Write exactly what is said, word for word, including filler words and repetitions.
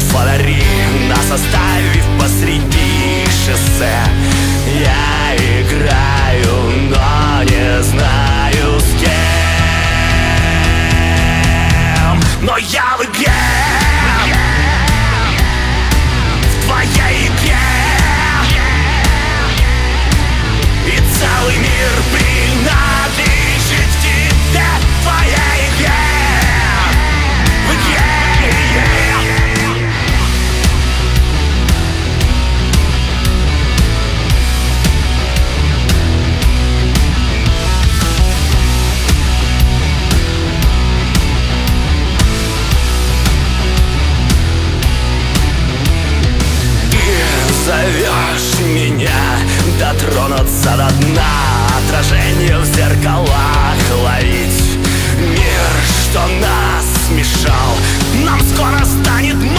фонари, нас оставив посреди шоссе. Я играю, но не знаю с кем, но я в игре, в твоей игре, и целый мир принадлежит тебе, в твоей игре, в игре. Зовешь меня дотронуться до дна, отражение в зеркалах ловить. Мир, что нас смешал, нам скоро станет